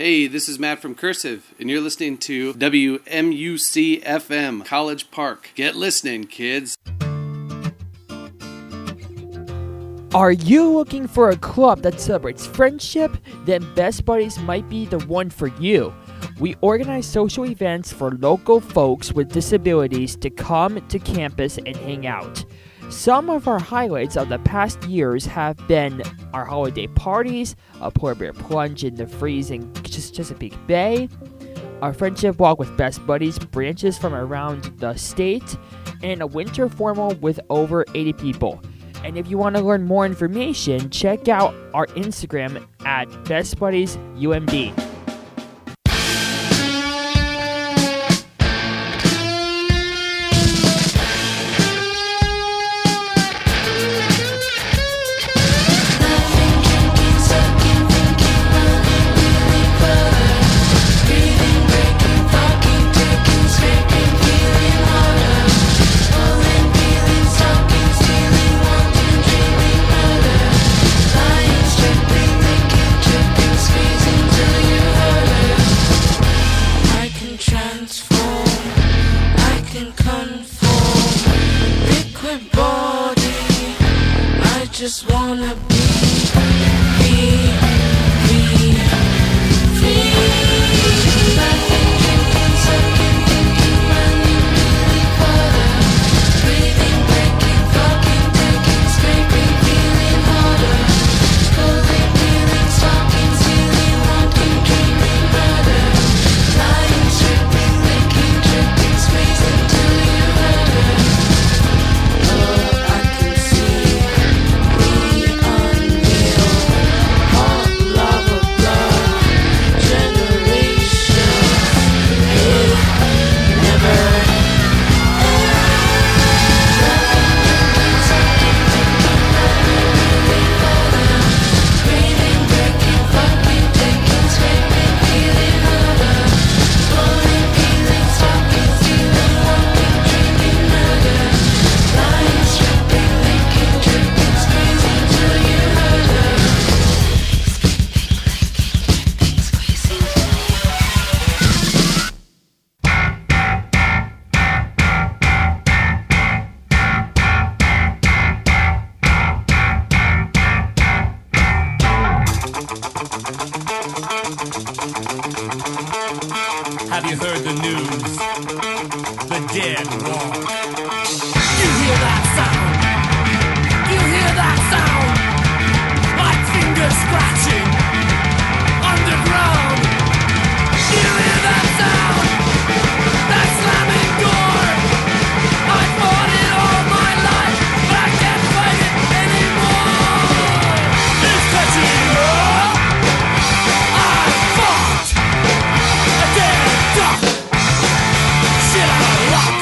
Hey, this is Matt from Cursive, and you're listening to WMUC FM, College Park. Get listening, kids. Are you looking for a club that celebrates friendship? Then Best Buddies might be the one for you. We organize social events for local folks with disabilities to come to campus and hang out. Some of our highlights of the past years have been our holiday parties, a polar bear plunge in the freezing Chesapeake Bay, our friendship walk with Best Buddies branches from around the state, and a winter formal with over 80 people. And if you want to learn more information, check out our Instagram at Best Buddies UMD. Just wanna be free. Laughing, drinking, sucking, thinking, running, feeling harder. Breathing, breaking, fucking, taking, scraping, feeling harder. Pulling, peeling, stalking, stealing, wanting, dreaming harder. Lying, stripping, licking, dripping, squeezing till you harder. Oh, I can see. Have you heard the news? The dead walk. You hear that sound? You hear that sound? Like fingers scratching underground. You hear that sound? That slamming door. I fought it all my life, but I can't fight it anymore. It's catching up. I fought a dead duck. Shit out of luck.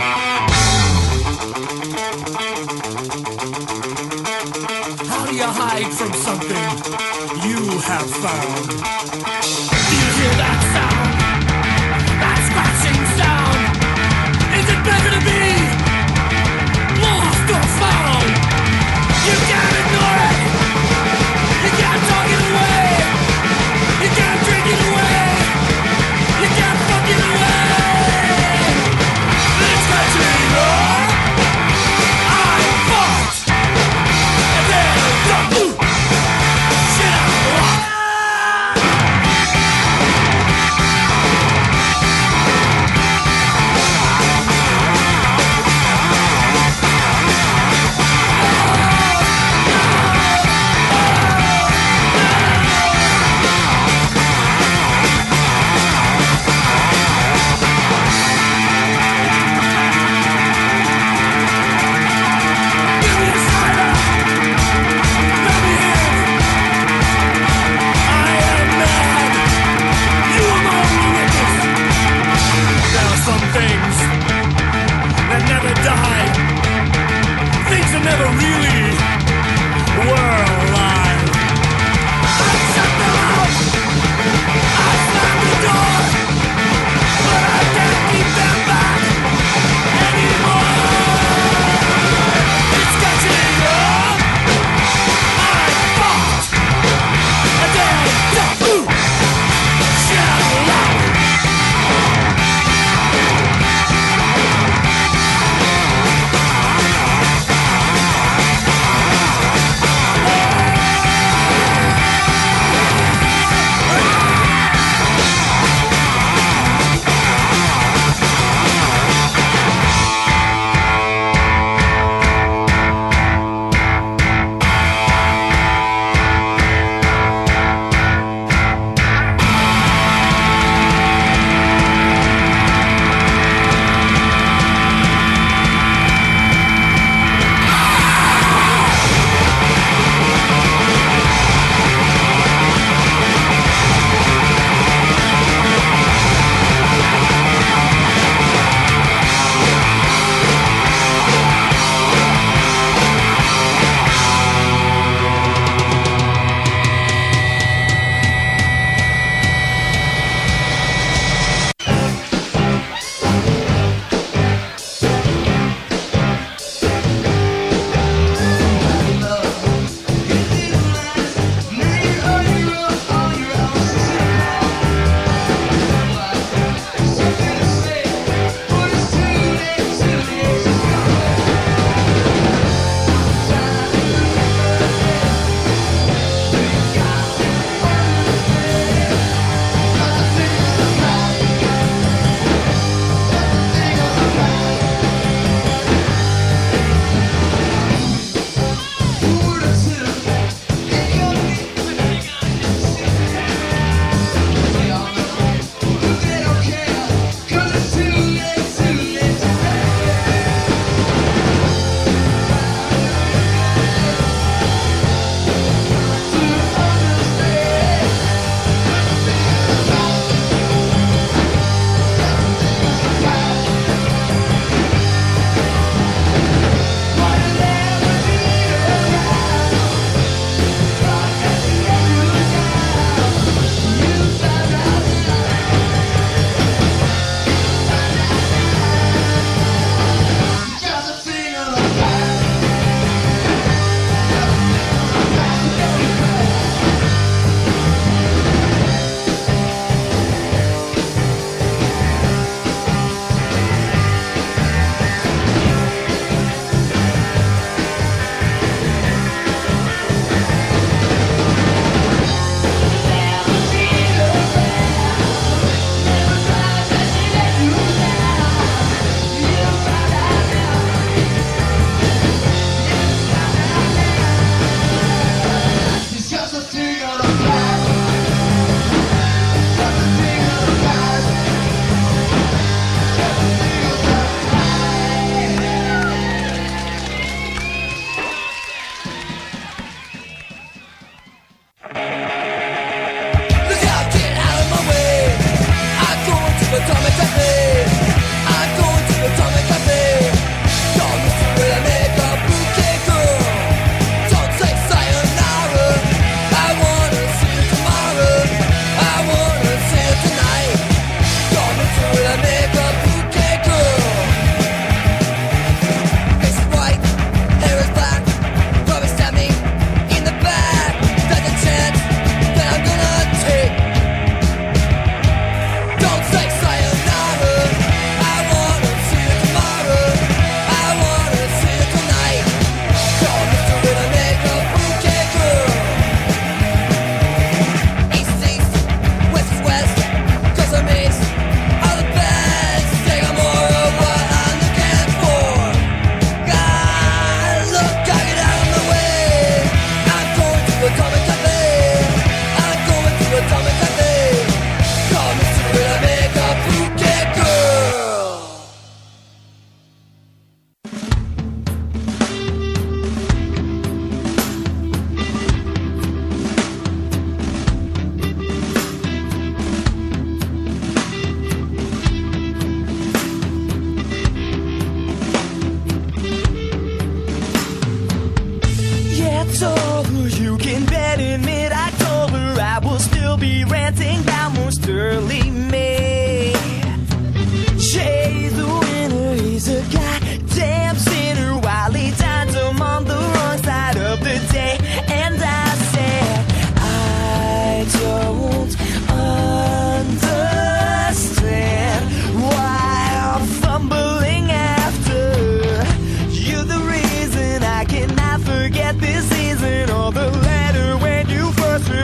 How do you hide from something you have found? Do you hear that sound? That scratching sound? Is it better to be lost or found? You can't ignore it. You can't talk it away. You can't drink it away. You can't fuck it away. It's catching up. I fought a dead duck. Shit out of luck.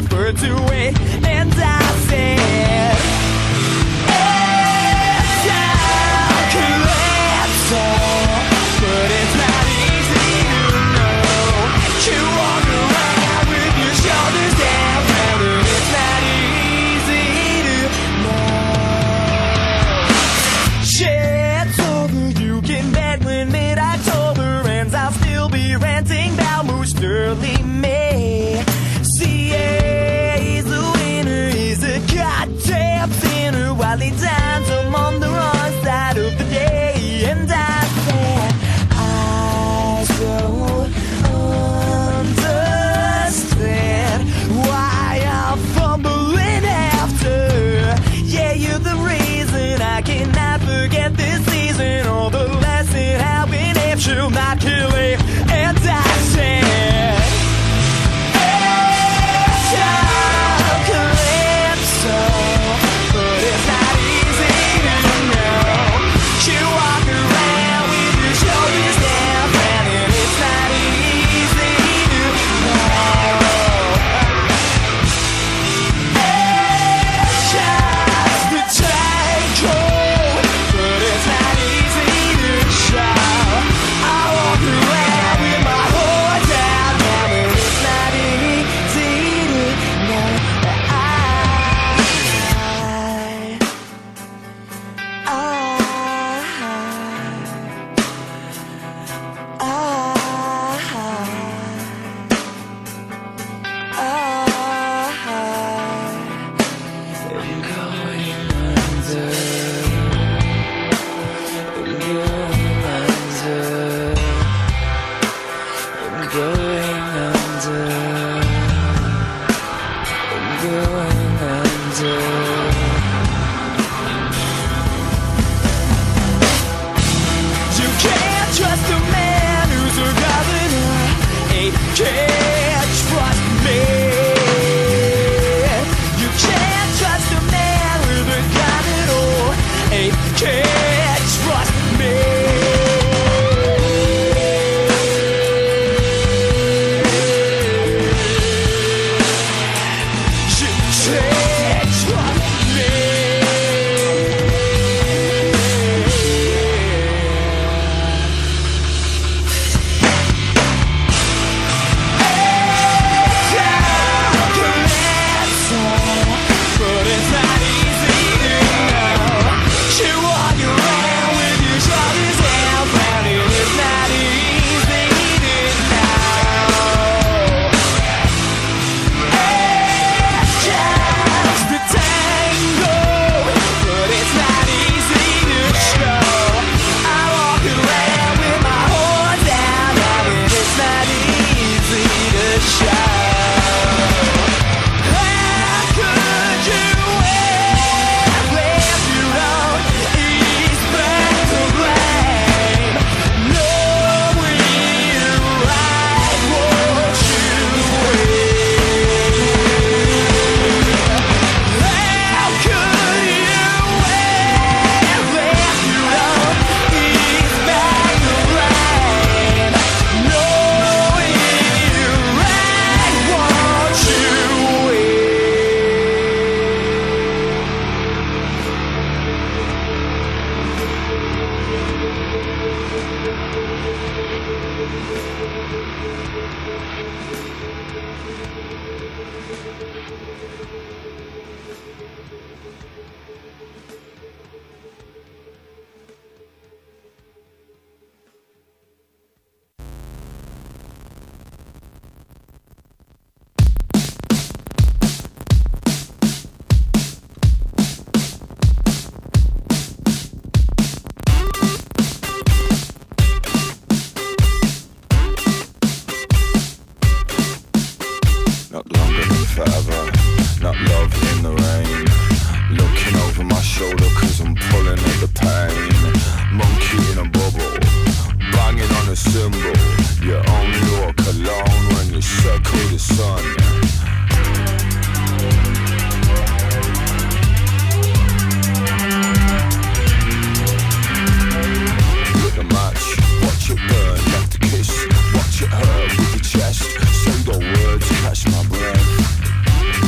preferred to wait. And I said, but it's not easy to know. You walk around with your shoulders down, brother. It's not easy to know. Shit's over, you can bet when mid-October ends, I'll still be ranting about most early May. CA's the winner, he's a goddamn sinner, while he dines, I'm on the wrong side of the day. And I said, I don't understand why I'm fumbling after. Yeah, you're the reason I cannot forget this season, or the lesson how an ape shall not kill it. And I said, Calypso, but it's not easy to know. You walk around with your shoulders down, and it's not easy to know. Just the tango, but it's not easy to show. I walk around with my heart down, and it's not easy to know. You can't trust a man who's a governor. Ain't can't trust me. You can't trust a man with a gun at all. Ain't can't trust me. You can't trust me. But it's not easy to know. You walk around with your shoulders down, and it's not easy to know. Just the tango, but it's not easy to show. I walk around with my horn down, and it's not easy to show. How could you ever if you don't ease back the blame? Knowing you right what you will. How could you ever if you don't ease back the blame? Knowing you right what you will. Not longer than forever, not love in the rain. Looking over my shoulder cause I'm pulling at the pain. Monkey in a bubble, banging on a cymbal. You only walk alone when you circle the sun. Lit the match, watch it burn, left a kiss, watch it hurt with your chest. Say the words, catch my breath.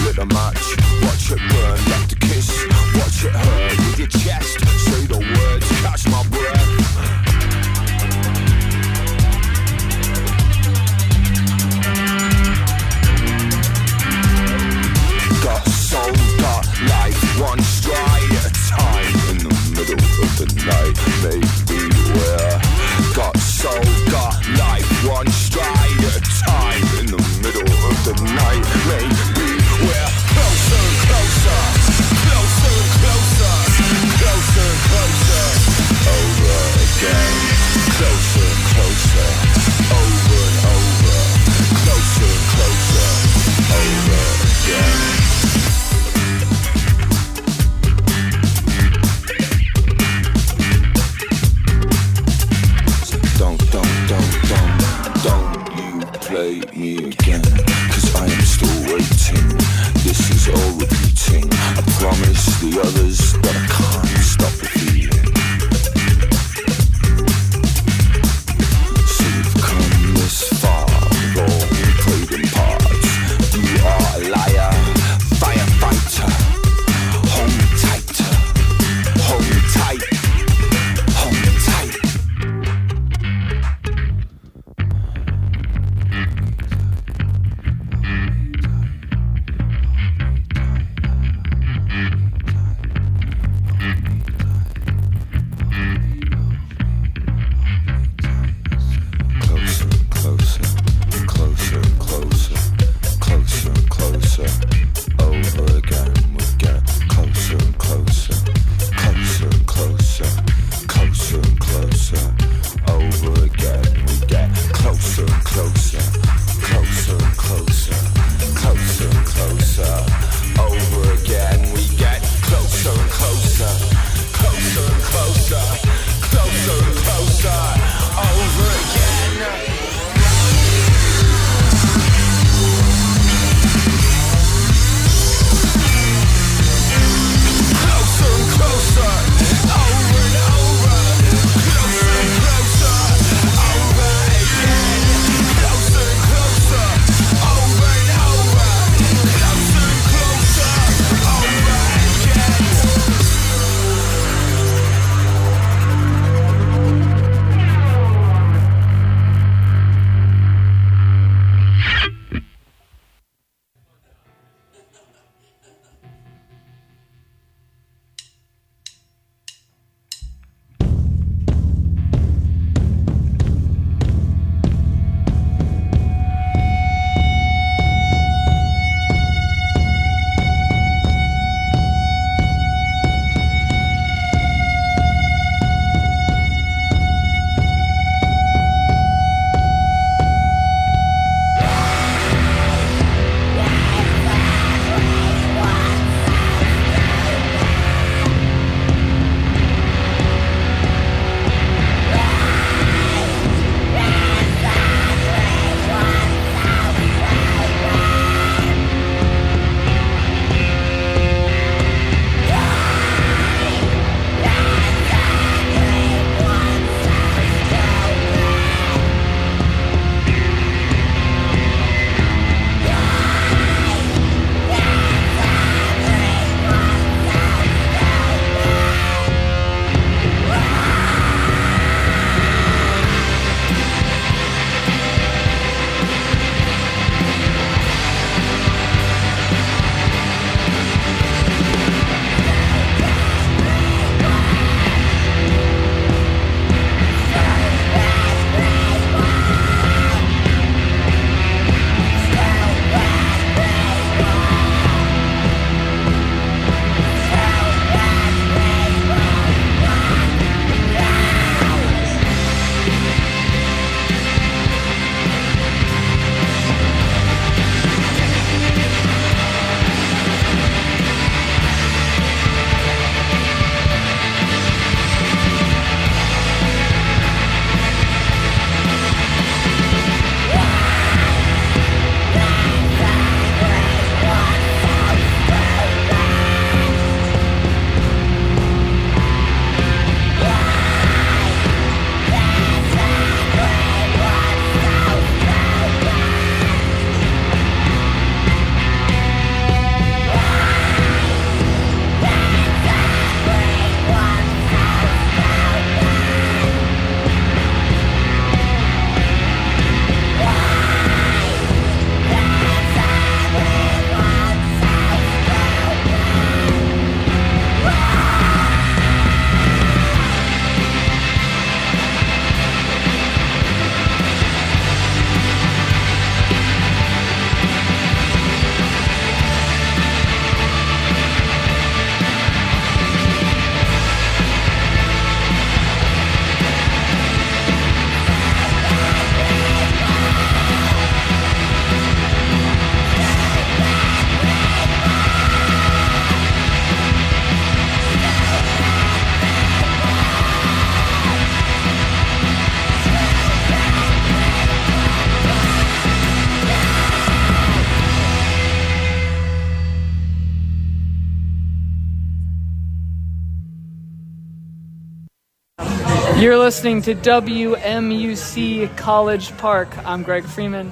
You're listening to WMUC College Park. I'm Greg Freeman.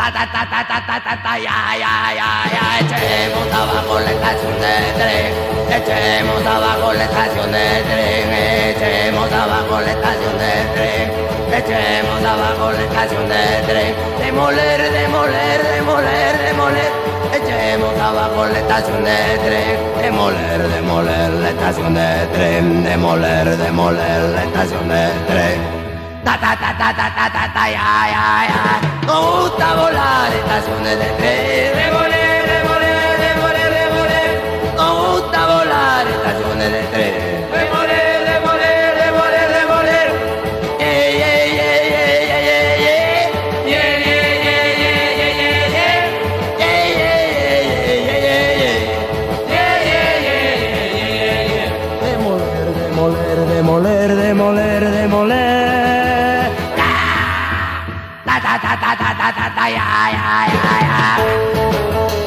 Echemos abajo la estación de tren, echemos abajo la estación de tren, echemos abajo la estación de tren, echemos abajo la estación de tren, demoler, demoler, demoler, demoler, echemos abajo la estación de tren, demoler, demoler la estación de tren, demoler, demoler la estación de tren. Ta ta ta ta ta ta ta ta ya ya ya. Nos gusta volar estaciones de tren. Demoler, demoler, demoler, demoler. Nos gusta volar estaciones de tren. Demoler, demoler, demoler, demoler. Yeah yeah yeah yeah yeah yeah yeah. Yeah yeah yeah yeah yeah yeah yeah. Yeah yeah yeah yeah yeah yeah. Yeah yeah yeah yeah yeah yeah. Demoler, demoler, demoler, demoler, demoler. Ta ta ta ta ta ta ta ya ya ya ya.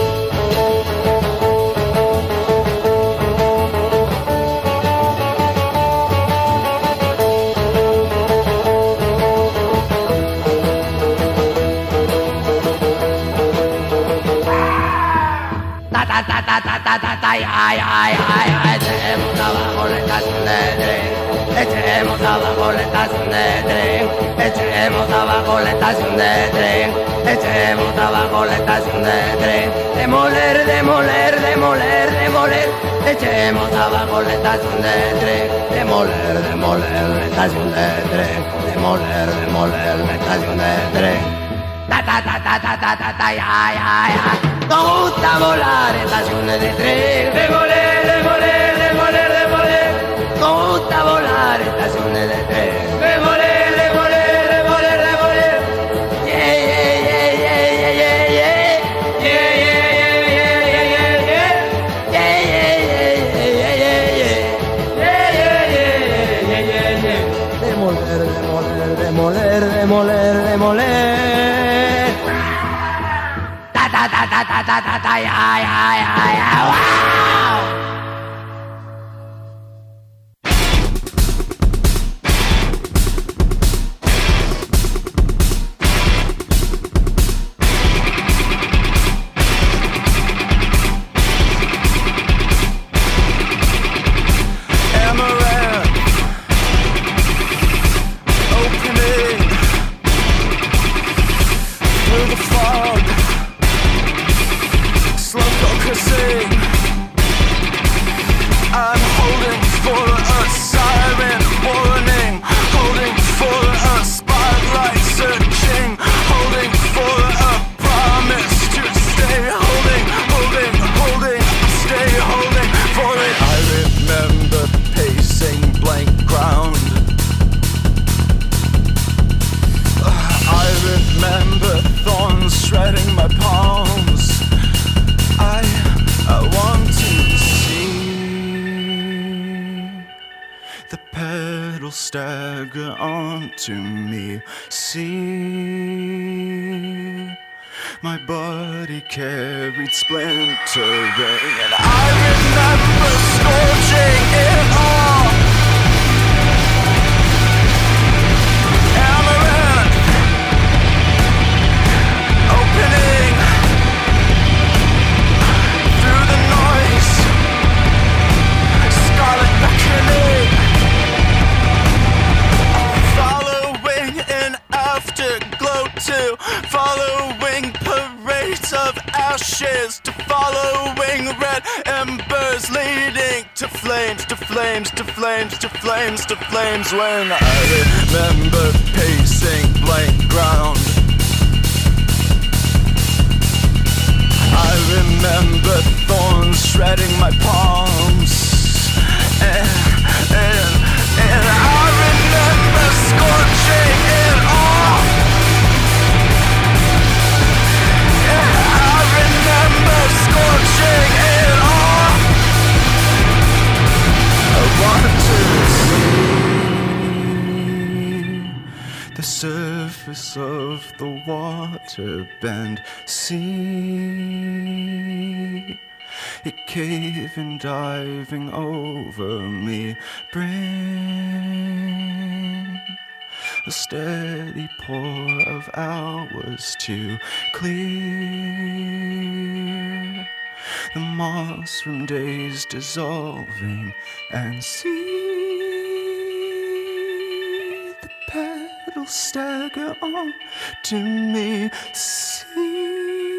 Ta ta ta ta ta ta ta ta ya ya ya ya. Echemos abajo la estación de tren. Echemos abajo la estación de tren, echemos abajo la estación de tren, echemos abajo la estación de tren, demoler, demoler, demoler, demoler, echemos abajo la estación de tren, demoler, demoler la estación de tren, demoler, demoler la estación de tren. Ta ta ta ta ta ta ta ta ya ya ya. Nos gusta volar estaciones de tren, demoler, demoler, demoler, demoler. Nos gusta volar estaciones de tren. Demoler, demoler, demoler, demoler. Yeah, yeah, yeah, yeah, yeah, yeah. Yeah, yeah, yeah, yeah, yeah, yeah, yeah. Yeah, yeah, yeah, yeah, yeah, yeah. Yeah, yeah, yeah, yeah, yeah, yeah. Demoler, demoler, demoler, demoler, demoler. Ta ta ta ta ta ta ta ta ya ya ya ya. Wow. Stagger onto me. See, my body carried splintering, and I remember scorching it all. Amaranth opening through the noise, scarlet beckoning. Afterglow to following parades of ashes, to following red embers leading to flames, to flames, to flames, to flames, to flames. When I remember pacing blank ground, I remember thorns shredding my palms, and I remember scorching it off. I remember scorching it off. I want to see the surface of the water bend, see it caving, diving over me. Bring a steady pour of hours to clear the moss from days dissolving and see the petals stagger on to me. See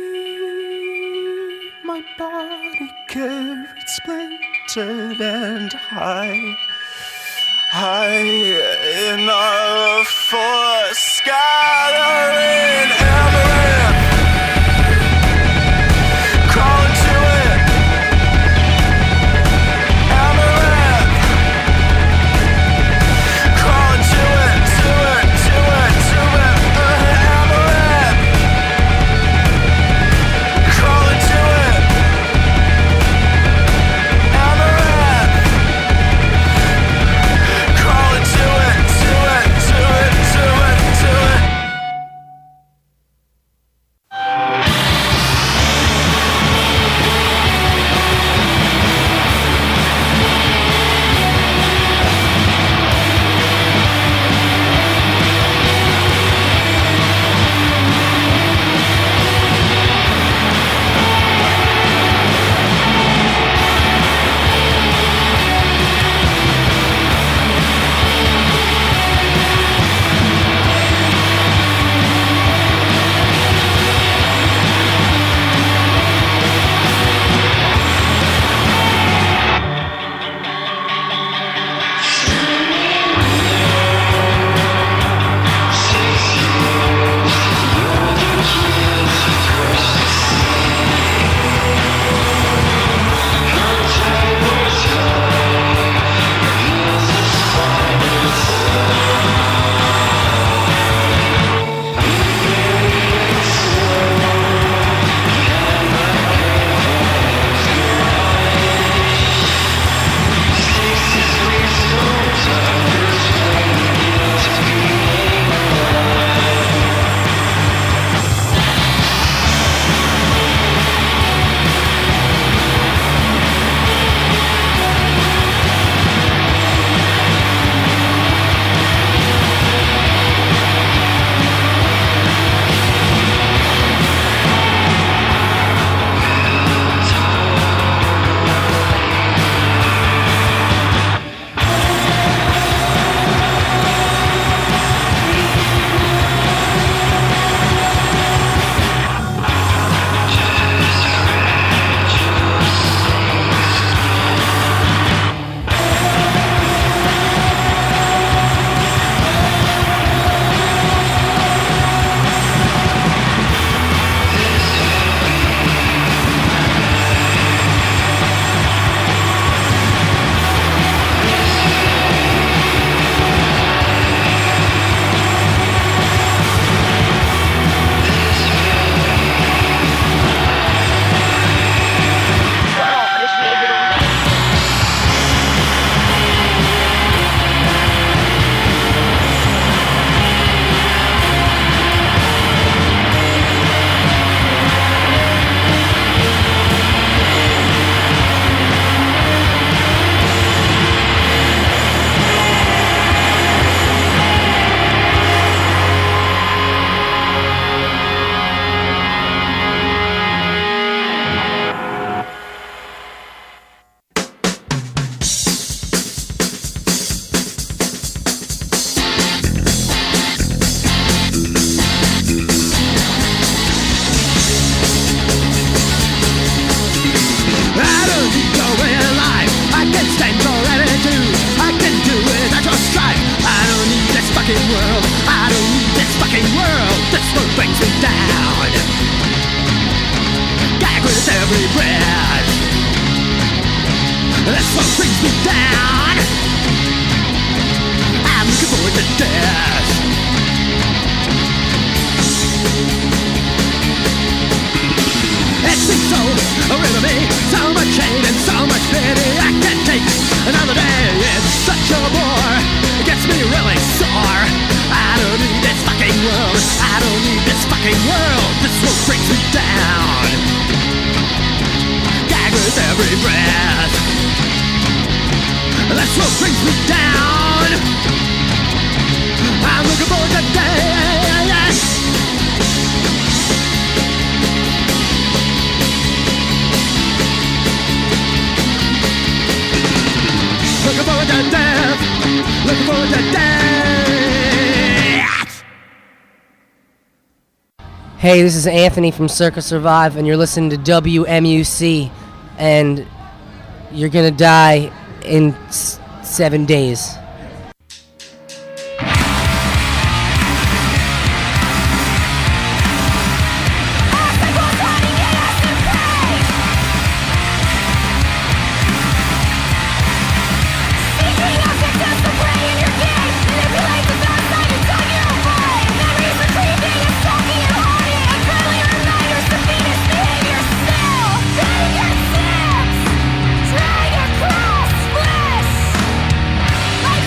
my body carried splintered and high in a forest gathering amaranth, crawling to it, amaranth, crawling to it, amaranth, crawling to it, amaranth. Crawling to it, to it, to it, to it, to it. That's what brings me down. I'm looking for Hey, this is Anthony from Circa Survive, and you're listening to WMUC, and you're gonna die in 7 days. Like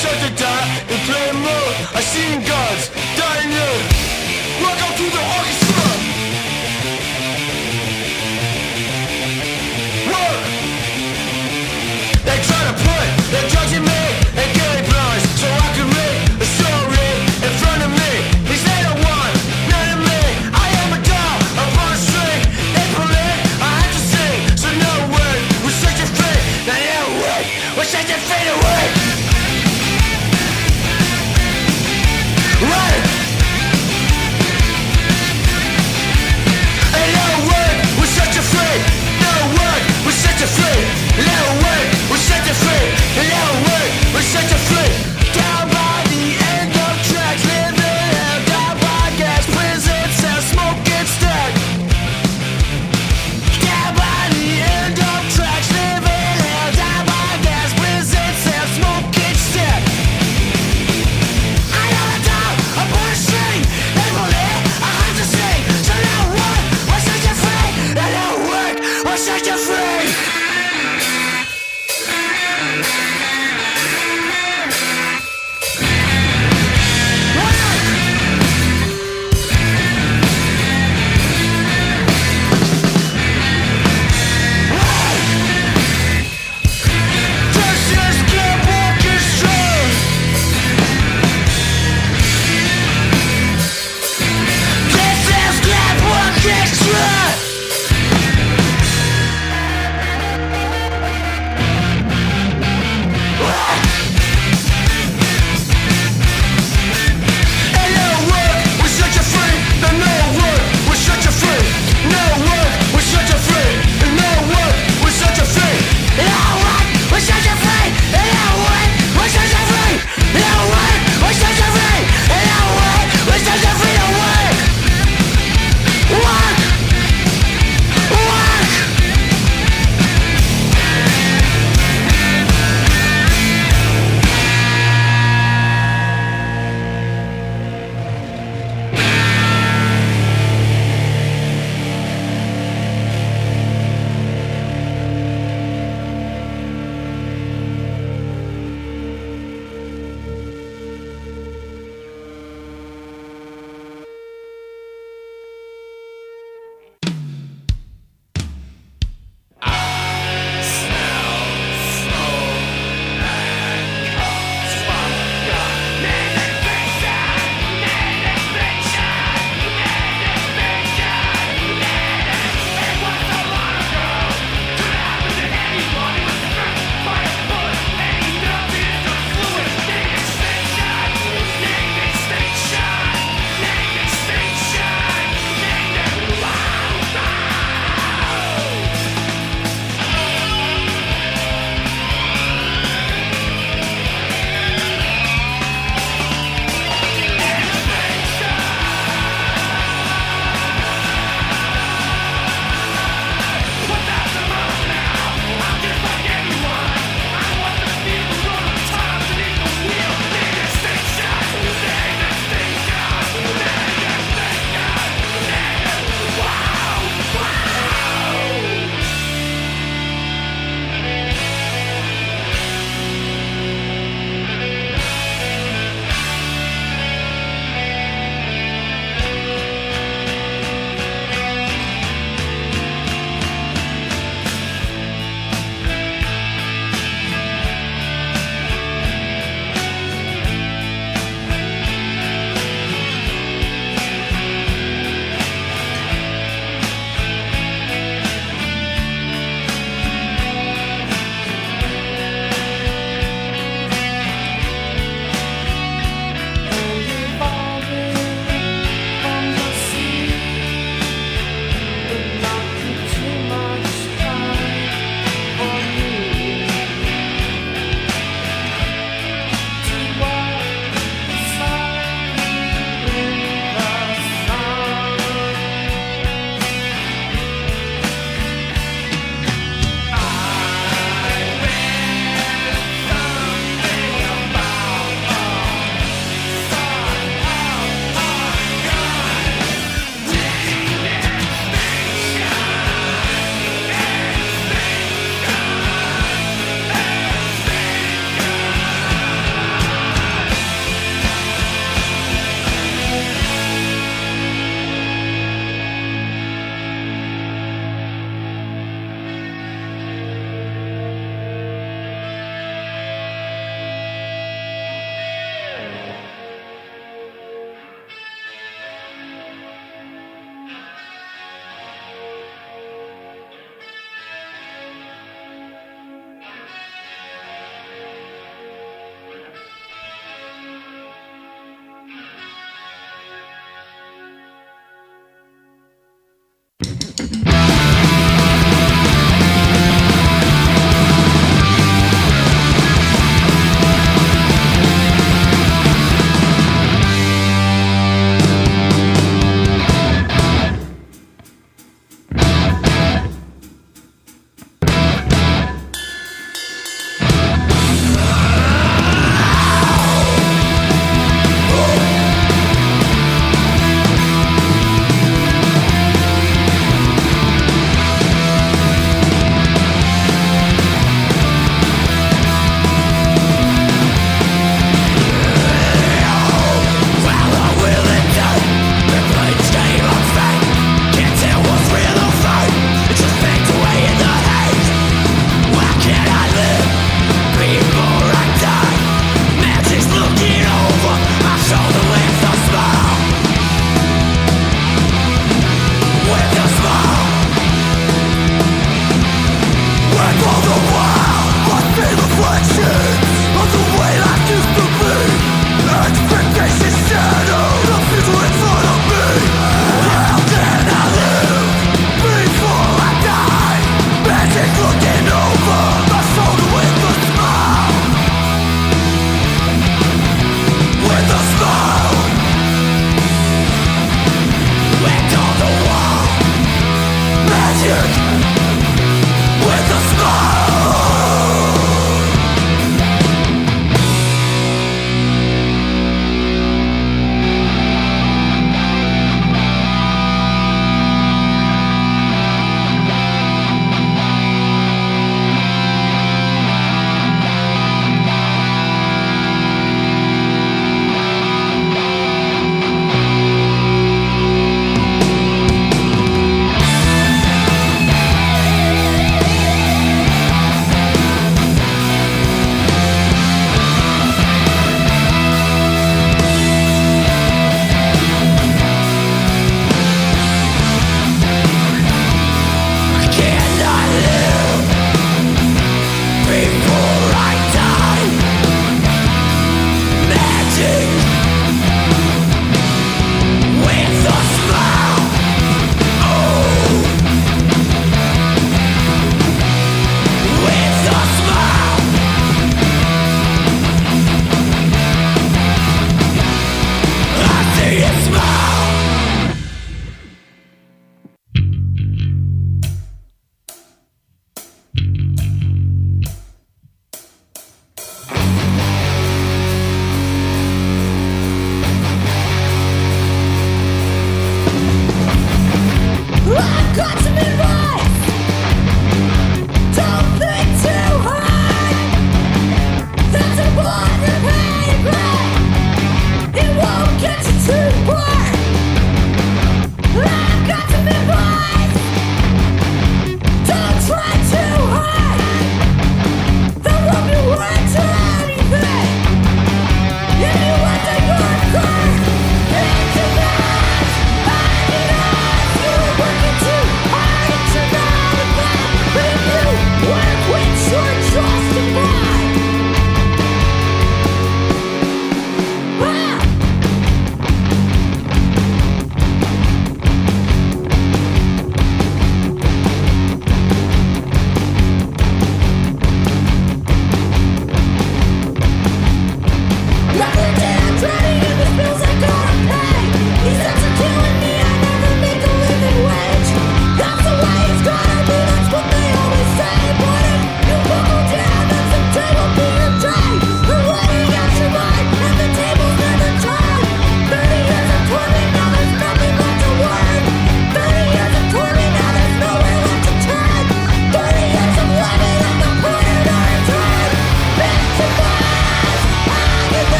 Shut the